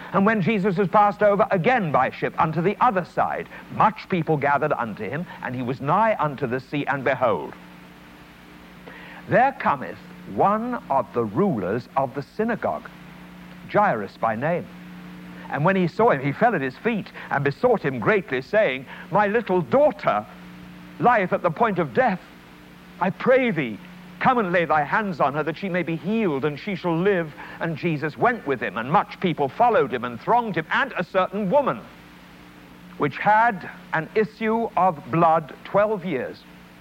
And when Jesus was passed over again by ship unto the other side, much people gathered unto him, and he was nigh unto the sea, and behold, there cometh one of the rulers of the synagogue, Jairus by name. And when he saw him, he fell at his feet, and besought him greatly, saying, My little daughter lieth at the point of death. I pray thee, come and lay thy hands on her, that she may be healed, and she shall live. And Jesus went with him, and much people followed him and thronged him, and a certain woman, which had an issue of blood 12 years,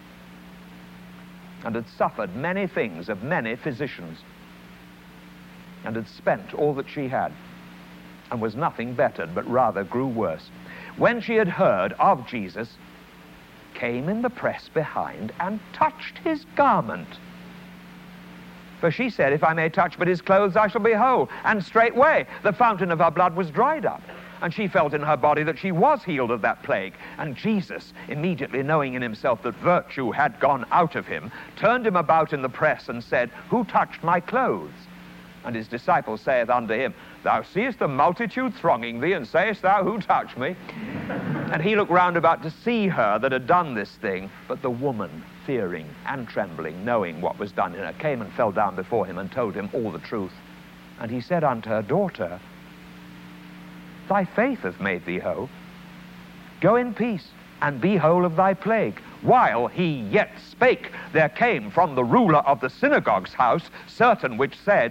and had suffered many things of many physicians, and had spent all that she had, and was nothing bettered, but rather grew worse. When she had heard of Jesus, came in the press behind, and touched his garment. For she said, If I may touch but his clothes, I shall be whole. And straightway the fountain of her blood was dried up. And she felt in her body that she was healed of that plague. And Jesus, immediately knowing in himself that virtue had gone out of him, turned him about in the press, and said, Who touched my clothes? And his disciple saith unto him, Thou seest the multitude thronging thee, and sayest thou, Who touched me? And he looked round about to see her that had done this thing. But the woman, fearing and trembling, knowing what was done in her, came and fell down before him, and told him all the truth. And he said unto her, Daughter, thy faith hath made thee whole. Go in peace, and be whole of thy plague. While he yet spake, there came from the ruler of the synagogue's house certain which said,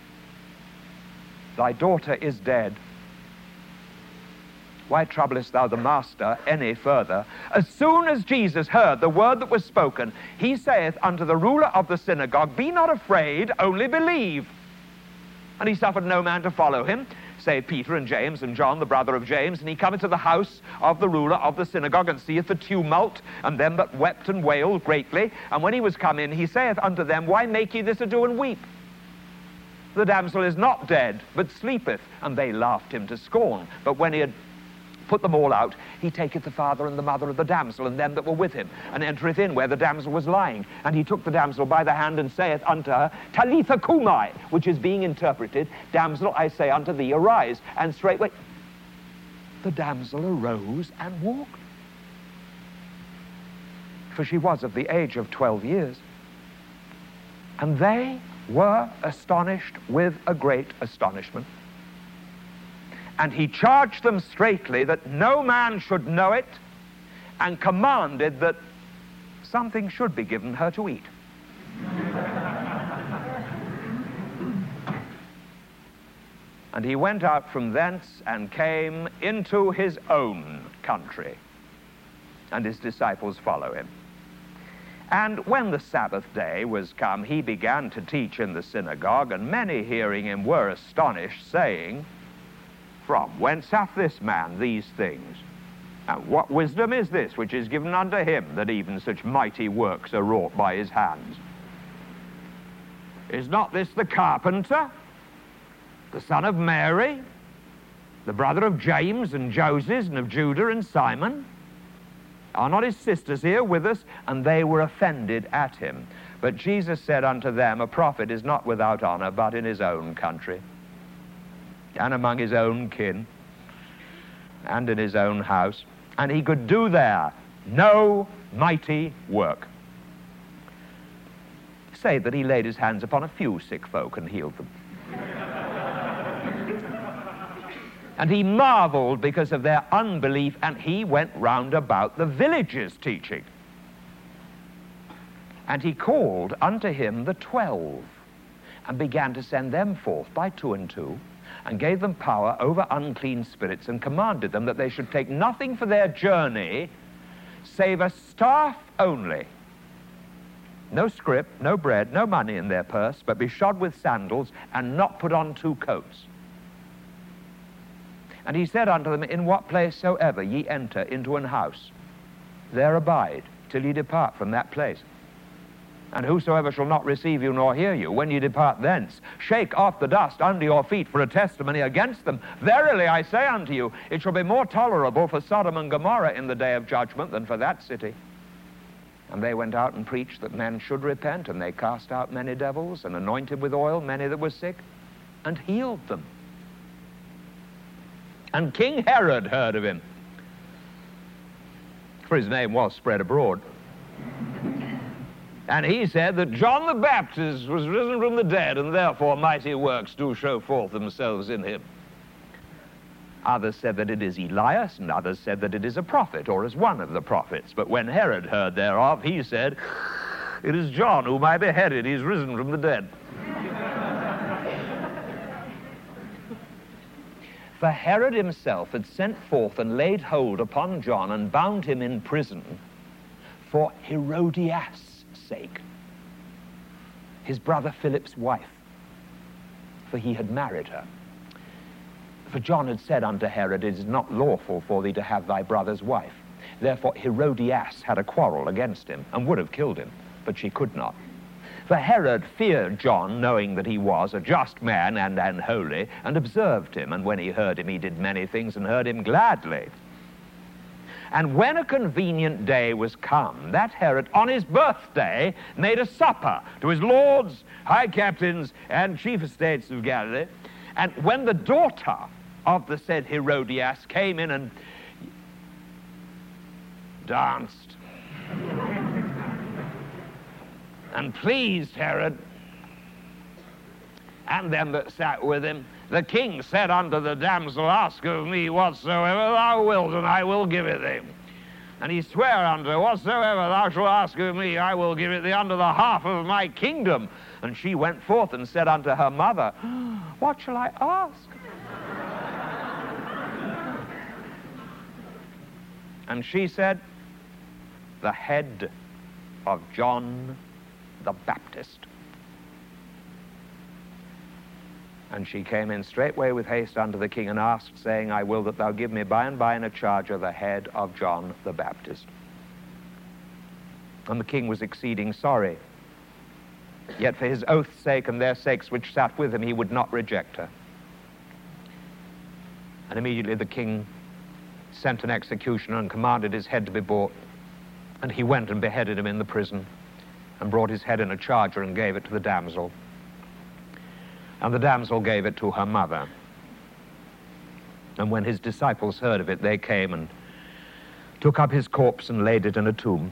Thy daughter is dead. Why troublest thou the master any further? As soon as Jesus heard the word that was spoken, he saith unto the ruler of the synagogue, Be not afraid, only believe. And he suffered no man to follow him, save Peter and James and John, the brother of James. And he cometh to the house of the ruler of the synagogue, and seeth the tumult, and them that wept and wailed greatly. And when he was come in, he saith unto them, Why make ye this ado and weep? The damsel is not dead, but sleepeth. And they laughed him to scorn. But when he had put them all out, he taketh the father and the mother of the damsel, and them that were with him, and entereth in where the damsel was lying. And he took the damsel by the hand, and saith unto her, Talitha cumi, which is being interpreted, Damsel, I say unto thee, arise. And straightway the damsel arose and walked. For she was of the age of 12 years. And they were astonished with a great astonishment. And he charged them straitly that no man should know it, and commanded that something should be given her to eat. And he went out from thence, and came into his own country, and his disciples follow him. And when the Sabbath day was come, he began to teach in the synagogue, and many hearing him were astonished, saying, From whence hath this man these things? And what wisdom is this which is given unto him, that even such mighty works are wrought by his hands? Is not this the carpenter, the son of Mary, the brother of James and Joses, and of Judah and Simon? Are not his sisters here with us? And they were offended at him. But Jesus said unto them, A prophet is not without honor, but in his own country, and among his own kin, and in his own house. And he could do there no mighty work, save that he laid his hands upon a few sick folk and healed them. And he marveled because of their unbelief, and he went round about the villages teaching. And he called unto him the 12, and began to send them forth by 2 and 2, and gave them power over unclean spirits, and commanded them that they should take nothing for their journey, save a staff only. No scrip, no bread, no money in their purse, but be shod with sandals, and not put on 2 coats. And he said unto them, In what place soever ye enter into an house, there abide till ye depart from that place. And whosoever shall not receive you nor hear you, when ye depart thence, shake off the dust under your feet for a testimony against them. Verily I say unto you, it shall be more tolerable for Sodom and Gomorrah in the day of judgment than for that city. And they went out and preached that men should repent, and they cast out many devils, and anointed with oil many that were sick, and healed them. And King Herod heard of him, for his name was spread abroad. And he said that John the Baptist was risen from the dead, and therefore mighty works do show forth themselves in him. Others said that it is Elias, and others said that it is a prophet, or as one of the prophets. But when Herod heard thereof, he said, it is John whom I beheaded. He is risen from the dead. For Herod himself had sent forth and laid hold upon John and bound him in prison for Herodias' sake, his brother Philip's wife, for he had married her. For John had said unto Herod, it is not lawful for thee to have thy brother's wife. Therefore Herodias had a quarrel against him, and would have killed him, but she could not. For Herod feared John, knowing that he was a just man and holy, and observed him. And when he heard him, he did many things, and heard him gladly. And when a convenient day was come, that Herod, on his birthday, made a supper to his lords, high captains, and chief estates of Galilee. And when the daughter of the said Herodias came in and danced and pleased Herod and them that sat with him, the king said unto the damsel, ask of me whatsoever thou wilt, and I will give it thee. And he sware unto her, whatsoever thou shalt ask of me, I will give it thee under the half of my kingdom. And she went forth and said unto her mother, what shall I ask? And she said, the head of John the Baptist. And she came in straightway with haste unto the king and asked, saying, I will that thou give me by and by in a charger the head of John the Baptist. And the king was exceeding sorry. Yet for his oath's sake and their sakes which sat with him, he would not reject her. And immediately the king sent an executioner and commanded his head to be brought. And he went and beheaded him in the prison, and brought his head in a charger and gave it to the damsel. And the damsel gave it to her mother. And when his disciples heard of it, they came and took up his corpse and laid it in a tomb.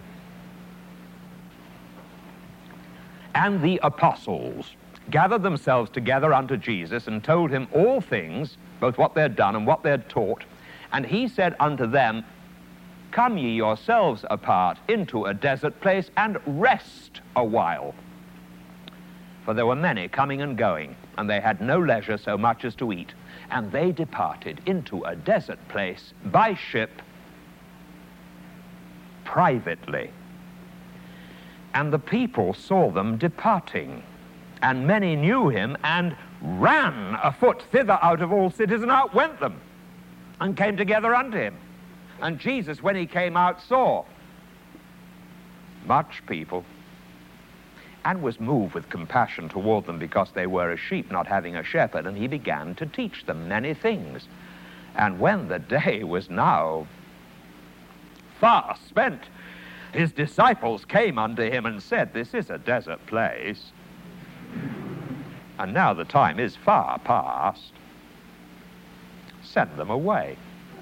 And the apostles gathered themselves together unto Jesus and told him all things, both what they had done and what they had taught. And he said unto them, come ye yourselves apart into a desert place and rest a while. For there were many coming and going, and they had no leisure so much as to eat. And they departed into a desert place by ship privately. And the people saw them departing, and many knew him, and ran afoot thither out of all cities, and outwent them, and came together unto him. And Jesus, when he came out, saw much people, and was moved with compassion toward them, because they were as sheep not having a shepherd, and he began to teach them many things. And when the day was now far spent, his disciples came unto him and said, this is a desert place, and now the time is far past. Send them away,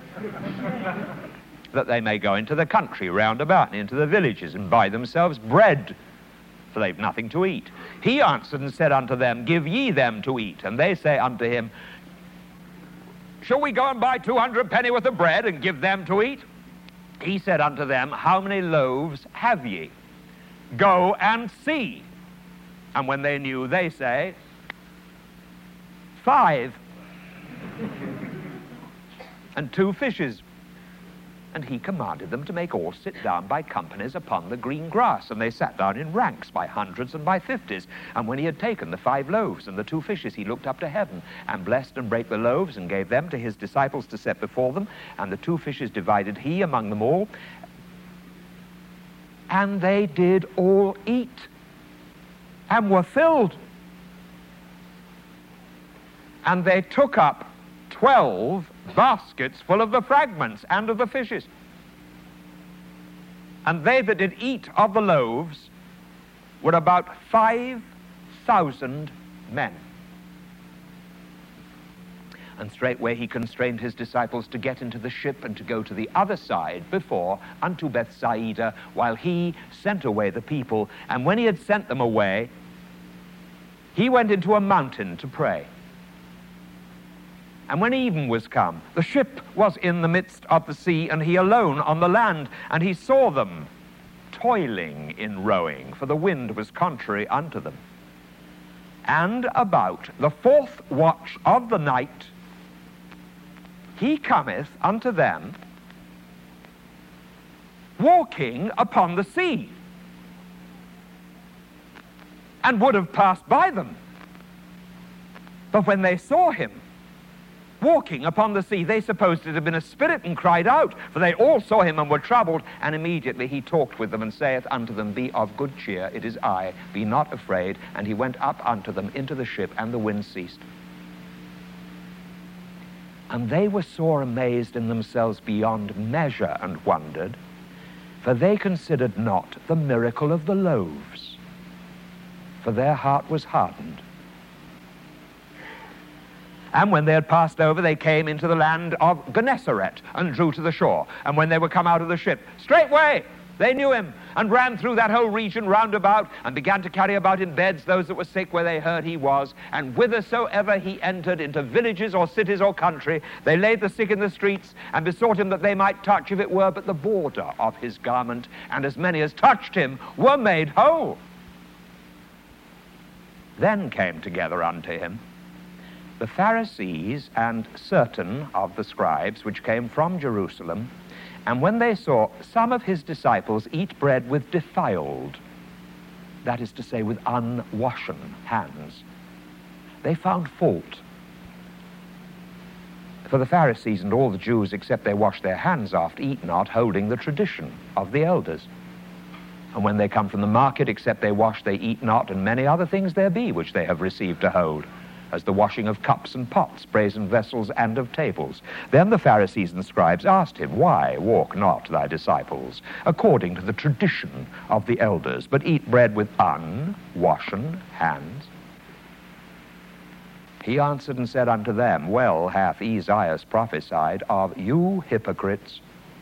that they may go into the country round about and into the villages and buy themselves bread, for they've nothing to eat. He answered and said unto them, give ye them to eat. And they say unto him, shall we go and buy 200 penny worth of bread and give them to eat? He said unto them, how many loaves have ye? Go and see. And when they knew, they say, 5. And 2 fishes. And he commanded them to make all sit down by companies upon the green grass. And they sat down in ranks by hundreds and by 50s. And when he had taken the 5 loaves and the 2 fishes, he looked up to heaven, and blessed and brake the loaves, and gave them to his disciples to set before them. And the 2 fishes divided he among them all. And they did all eat, and were filled. And they took up 12 baskets full of the fragments and of the fishes. And they that did eat of the loaves were about 5,000 men. And straightway he constrained his disciples to get into the ship and to go to the other side before unto Bethsaida, while he sent away the people. And when he had sent them away, he went into a mountain to pray. And when even was come, the ship was in the midst of the sea, and he alone on the land. And he saw them toiling in rowing, for the wind was contrary unto them. And about the 4th watch of the night, he cometh unto them, walking upon the sea, and would have passed by them. But when they saw him walking upon the sea, they supposed it had been a spirit, and cried out, for they all saw him and were troubled. And immediately he talked with them, and saith unto them, Be of good cheer, it is I, be not afraid. And he went up unto them into the ship, and the wind ceased. And they were sore amazed in themselves beyond measure, and wondered, for they considered not the miracle of the loaves, for their heart was hardened. And when they had passed over, they came into the land of Gennesaret, and drew to the shore. And when they were come out of the ship, straightway they knew him, and ran through that whole region round about, and began to carry about in beds those that were sick where they heard he was. And whithersoever he entered, into villages or cities or country, they laid the sick in the streets, and besought him that they might touch, if it were but the border of his garment. And as many as touched him were made whole. Then came together unto him the Pharisees and certain of the scribes which came from Jerusalem. And when they saw some of his disciples eat bread with defiled, that is to say, with unwashen hands, they found fault. For the Pharisees and all the Jews, except they wash their hands oft, eat not, holding the tradition of the elders. And when they come from the market, except they wash, they eat not, and many other things there be which they have received to hold, as the washing of cups and pots, brazen vessels, and of tables. Then the Pharisees and scribes asked him, Why walk not thy disciples according to the tradition of the elders, but eat bread with unwashen hands? He answered and said unto them, Well hath Esaias prophesied of you hypocrites,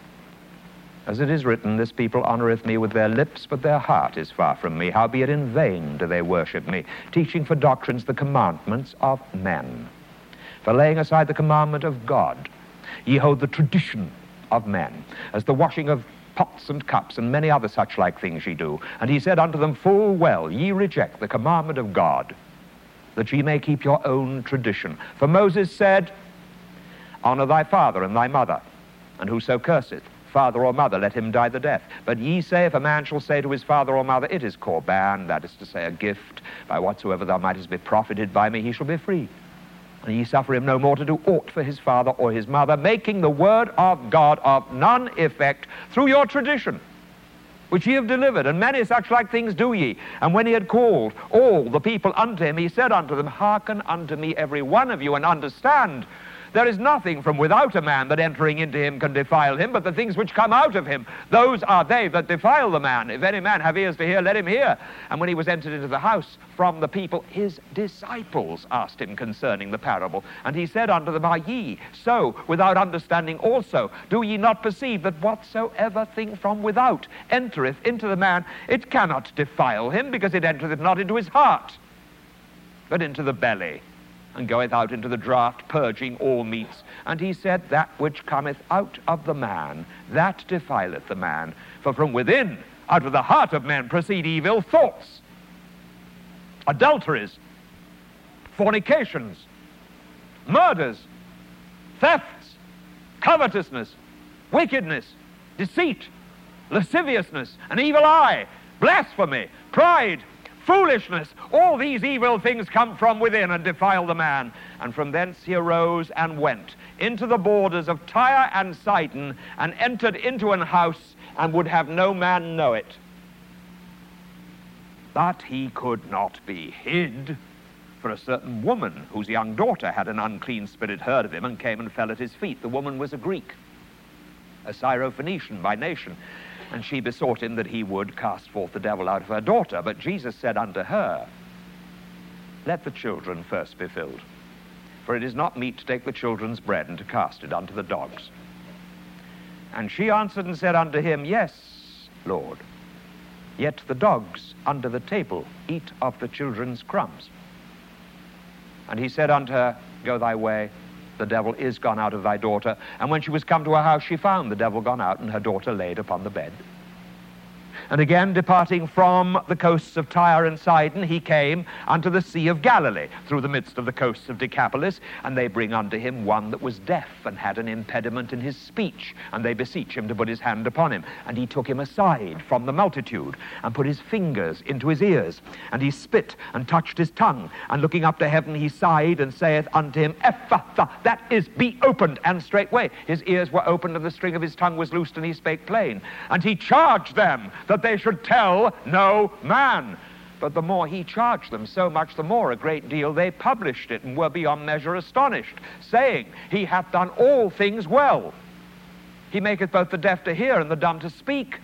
as it is written, This people honoureth me with their lips, but their heart is far from me. Howbeit in vain do they worship me, teaching for doctrines the commandments of men. For laying aside the commandment of God, ye hold the tradition of men, as the washing of pots and cups, and many other such like things ye do. And he said unto them, Full well ye reject the commandment of God, that ye may keep your own tradition. For Moses said, Honour thy father and thy mother, and whoso curseth father or mother, let him die the death. But ye say, if a man shall say to his father or mother, It is Corban, that is to say, a gift, by whatsoever thou mightest be profited by me, he shall be free. And ye suffer him no more to do aught for his father or his mother, making the word of God of none effect through your tradition, which ye have delivered, and many such like things do ye. And when he had called all the people unto him, he said unto them, Hearken unto me every one of you, and understand. There is nothing from without a man that entering into him can defile him, but the things which come out of him, those are they that defile the man. If any man have ears to hear, let him hear. And when he was entered into the house from the people, his disciples asked him concerning the parable. And he said unto them, Are ye so without understanding also? Do ye not perceive that whatsoever thing from without entereth into the man, it cannot defile him, because it entereth not into his heart, but into the belly, and goeth out into the draught, purging all meats. And he said, That which cometh out of the man, that defileth the man. For from within, out of the heart of men, proceed evil thoughts, adulteries, fornications, murders, thefts, covetousness, wickedness, deceit, lasciviousness, an evil eye, blasphemy, pride, foolishness. All these evil things come from within and defile the man. And from thence he arose and went into the borders of Tyre and Sidon, and entered into an house, and would have no man know it. But he could not be hid. For a certain woman, whose young daughter had an unclean spirit, heard of him, and came and fell at his feet. The woman was a Greek, a Syrophoenician by nation. And she besought him that he would cast forth the devil out of her daughter. But Jesus said unto her, Let the children first be filled, for it is not meet to take the children's bread and to cast it unto the dogs. And she answered and said unto him, Yes, Lord. Yet the dogs under the table eat of the children's crumbs. And he said unto her, Go thy way, the devil is gone out of thy daughter. And when she was come to her house, she found the devil gone out, and her daughter laid upon the bed. And again, departing from the coasts of Tyre and Sidon, he came unto the Sea of Galilee, through the midst of the coasts of Decapolis. And they bring unto him one that was deaf, and had an impediment in his speech. And they beseech him to put his hand upon him. And he took him aside from the multitude, and put his fingers into his ears. And he spit, and touched his tongue. And looking up to heaven, he sighed, and saith unto him, Ephphatha, that is, be opened. And straightway his ears were opened, and the string of his tongue was loosed, and he spake plain. And he charged them that they should tell no man. But the more he charged them, so much the more a great deal they published it, and were beyond measure astonished, saying, He hath done all things well. He maketh both the deaf to hear and the dumb to speak.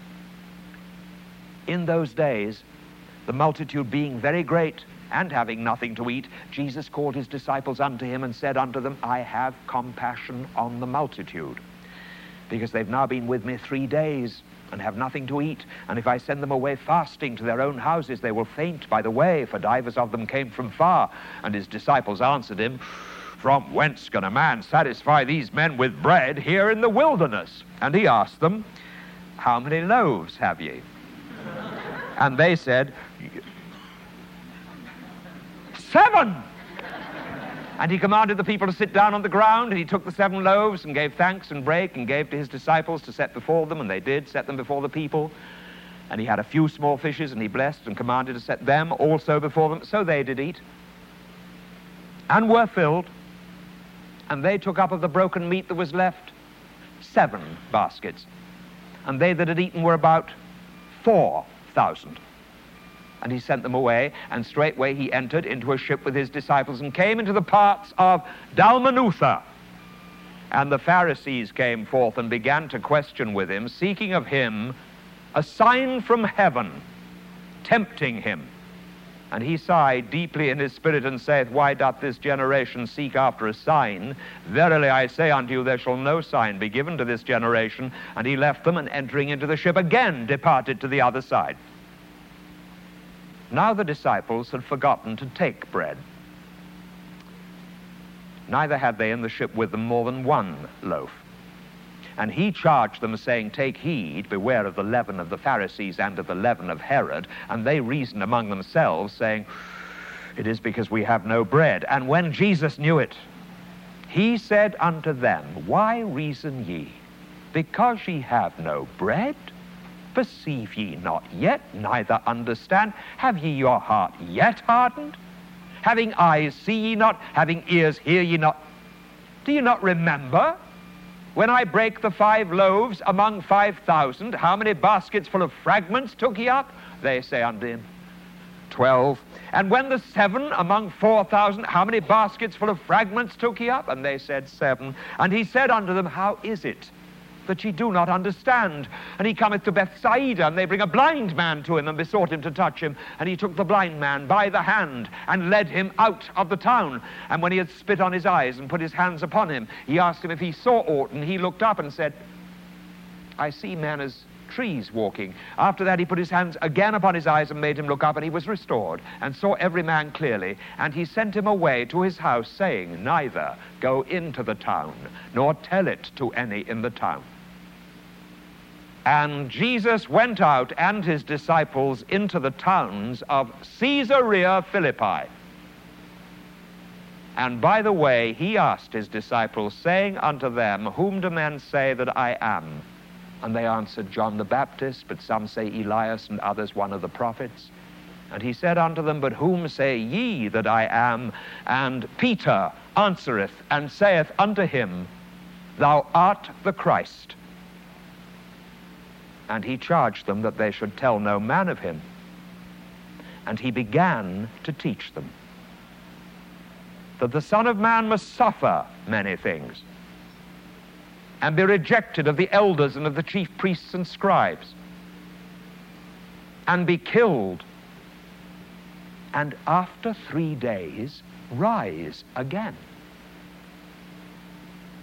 In those days, the multitude being very great, and having nothing to eat, Jesus called his disciples unto him, and said unto them, I have compassion on the multitude, because they've now been with me 3 days, and have nothing to eat. And if I send them away fasting to their own houses, they will faint by the way, for divers of them came from far. And his disciples answered him, From whence can a man satisfy these men with bread here in the wilderness? And he asked them, How many loaves have ye? And they said, 7. And he commanded the people to sit down on the ground, and he took the 7 loaves, and gave thanks, and brake, and gave to his disciples to set before them, and they did set them before the people. And he had a few small fishes, and he blessed, and commanded to set them also before them. So they did eat, and were filled. And they took up of the broken meat that was left 7 baskets. And they that had eaten were about 4,000. And he sent them away, and straightway he entered into a ship with his disciples, and came into the parts of Dalmanutha. And the Pharisees came forth, and began to question with him, seeking of him a sign from heaven, tempting him. And he sighed deeply in his spirit, and saith, Why doth this generation seek after a sign? Verily I say unto you, there shall no sign be given to this generation. And he left them, and entering into the ship again departed to the other side. Now the disciples had forgotten to take bread. Neither had they in the ship with them more than 1 loaf. And he charged them, saying, Take heed, beware of the leaven of the Pharisees and of the leaven of Herod. And they reasoned among themselves, saying, It is because we have no bread. And when Jesus knew it, he said unto them, Why reason ye? Because ye have no bread? Perceive ye not yet, neither understand? Have ye your heart yet hardened? Having eyes, see ye not? Having ears, hear ye not? Do you not remember when I brake the 5 loaves among 5,000? How many baskets full of fragments took ye up? They say unto him, 12. And when the 7 among 4,000, how many baskets full of fragments took ye up? And they said, 7. And he said unto them, How is it that ye do not understand? And he cometh to Bethsaida, and they bring a blind man to him, and besought him to touch him. And he took the blind man by the hand, and led him out of the town. And when he had spit on his eyes, and put his hands upon him, he asked him if he saw aught. And he looked up and said, I see men as trees walking. After that he put his hands again upon his eyes, and made him look up, and he was restored, and saw every man clearly. And he sent him away to his house, saying, Neither go into the town, nor tell it to any in the town. And Jesus went out and his disciples into the towns of Caesarea Philippi. And by the way, he asked his disciples, saying unto them, Whom do men say that I am? And they answered, John the Baptist, but some say Elias, and others one of the prophets. And he said unto them, But whom say ye that I am? And Peter answereth and saith unto him, Thou art the Christ. And he charged them that they should tell no man of him. And he began to teach them that the Son of Man must suffer many things, and be rejected of the elders and of the chief priests and scribes, and be killed, and after 3 days rise again.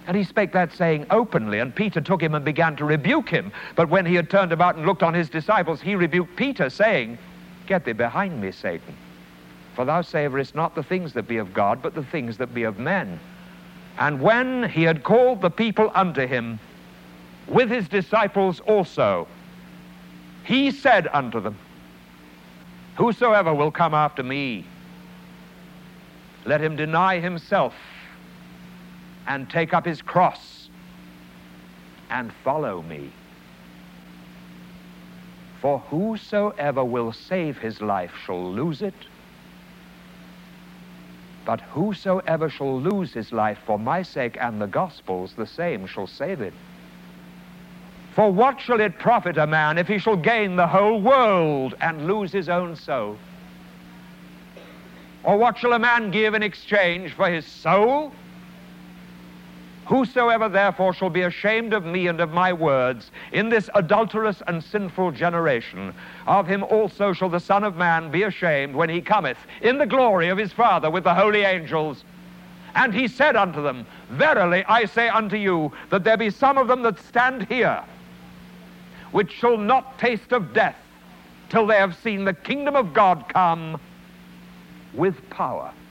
And he spake that saying openly, and Peter took him and began to rebuke him. But when he had turned about and looked on his disciples, he rebuked Peter, saying, Get thee behind me, Satan. For thou savorest not the things that be of God, but the things that be of men. And when he had called the people unto him, with his disciples also, he said unto them, Whosoever will come after me, let him deny himself, and take up his cross, and follow me. For whosoever will save his life shall lose it, but whosoever shall lose his life for my sake and the gospel's, the same shall save it. For what shall it profit a man if he shall gain the whole world and lose his own soul? Or what shall a man give in exchange for his soul? Whosoever therefore shall be ashamed of me and of my words in this adulterous and sinful generation, of him also shall the Son of Man be ashamed when he cometh in the glory of his Father with the holy angels. And he said unto them, Verily I say unto you, that there be some of them that stand here, which shall not taste of death till they have seen the kingdom of God come with power.